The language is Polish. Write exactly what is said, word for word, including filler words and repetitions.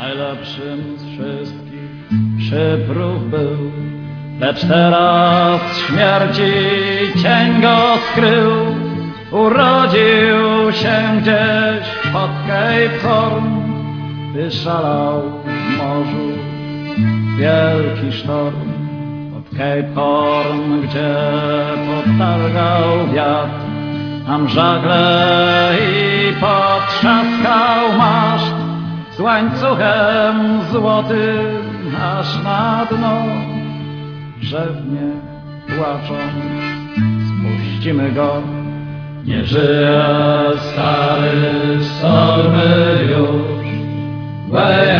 najlepszym z wszystkich przyprów był, lecz teraz śmierci cień go skrył. Urodził się gdzieś pod Cape Horn, gdy szalał w morzu wielki sztorm. Pod Cape Horn, gdzie potargał wiatr, tam żagle i potrzaskał maszt z łańcuchem złotym aż na dno. Drzewnie płacząc spuścimy go. Nie żyje stary stormy już.